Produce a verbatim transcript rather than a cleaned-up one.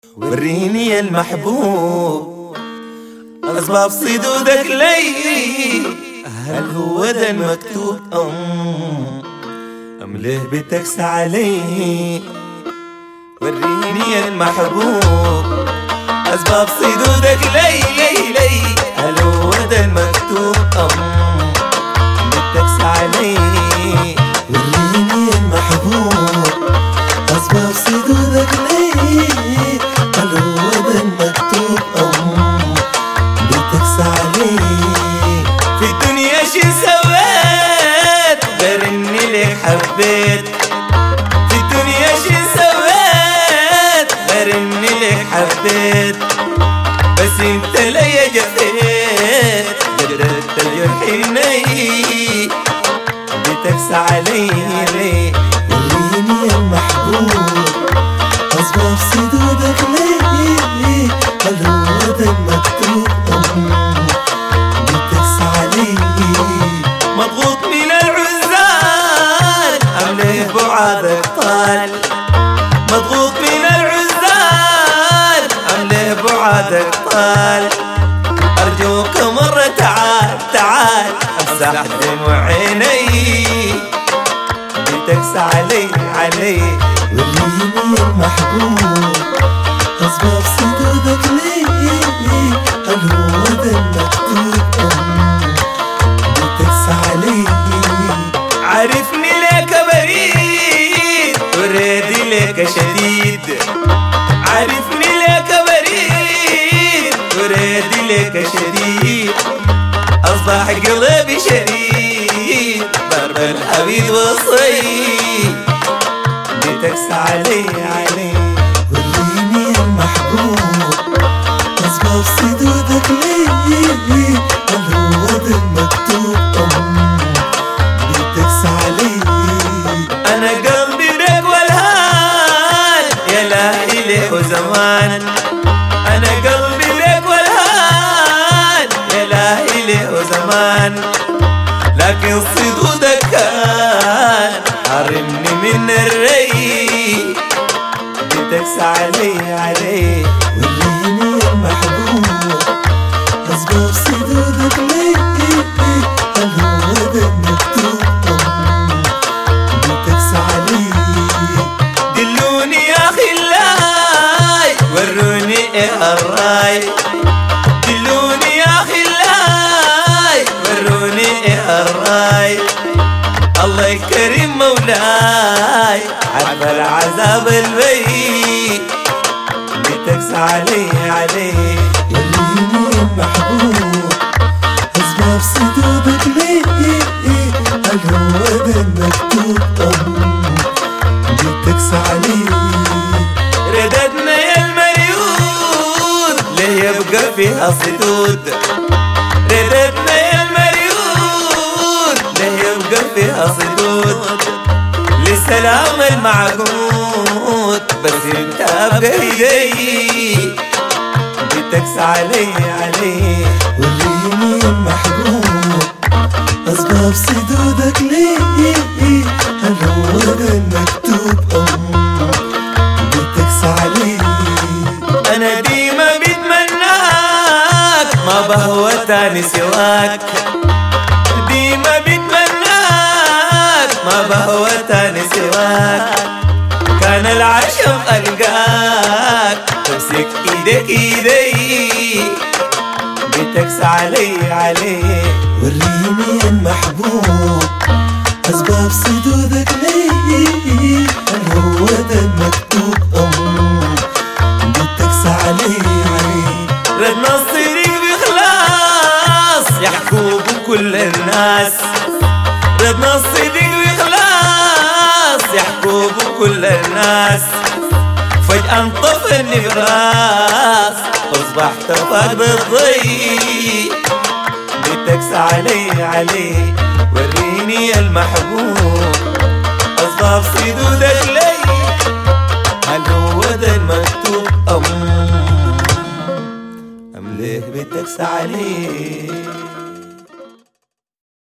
وريني يا المحبوب أسباب صدودك لي، هل هو ده المكتوب أم أم ليه بتكسى علي؟ وريني يا المحبوب أسباب صدودك لي لي لي، هل هو ده المكتوب أم بتكسى علي؟ وريني يا المحبوب أسباب صدودك لي، هل هو ده المكتوب أم بتكسى علي؟ في الدنيا شي سويت غير اني لك حبيت، في الدنيا شي سويت غير اني لك حبيت، بس انت ليا جفيت جددت الجرح الني بتكسى علي ليه؟ وريني يا المحبوب أسباب صدودك لي، هل هو ده المكتوب أم بتكسى علي؟ مضغوط من العزال أم ليه بعادك طال؟ مضغوط من العزال أم ليه بعادك طال؟ أرجوك مرة تعال تعال أمسح دموع عيني بتكسى علي علي. وريني يا المحبوب أسباب صدودك لي، هل هو ده المكتوب أم بتكسى علي؟ عارفني ليك بريد وريدي ليك شديد، عارفني ليك بريد وريدي ليك شديد، أصبح قلبي شديد ضرب الحبيب والصيد بتكسى علي علي. وريني يا المحبوب أسباب صدودك لي، هل هو ده المكتوب أم بتكسى علي؟ أنا قلبي رق والهان يا لاهي له زمان، أنا قلبي رق والهان يا لاهي له زمان، لكن صدودك كان حرمني من الري بتكسى علي علي. وريني يا المحبوب أسباب صدودك لي، هل هو ده المكتوب أم بتكسى علي؟ دلوني يا خلاي وروني ايه الراي، دلوني يا خلاي وروني ايه الراي، الله يكرم مولاي عرف العذاب البي بتكسى علي علي. وريني يا المحبوب أسباب صدودك لي، هل هو ده المكتوب أم بتكسى علي؟ رددنا يا المريود ليه يبقى فيها صدود، رددنا يا المريود ليه يبقى فيها صدود، للسلام المعقود بس انت بايدي بتكسى علي علي. وريني يا المحبوب أسباب صدودك لي، هل هو ده المكتوب أم بتكسى علي؟ أنا ديما بتمناك ما بهوى تاني سواك، ديما بتمناك ما بهوى تاني سواك، كان العشم ألقاك تمسك إيدك إيدي بتكسى علي علي. وريني يا المحبوب أسباب صدودك لي، هل هو ده المكتوب أم بتكسى علي؟ ردنا الصديق بإخلاص يحكوب كل الناس، ردنا الصديق بإخلاص يحكوب كل الناس، فجأة انطفى النبراس أصبحت فاق بالضي بتكسى علي علي. وريني يا المحبوب أصباب صدودك لي، هل هو ده المكتوب أم أم ليه بتكسى علي؟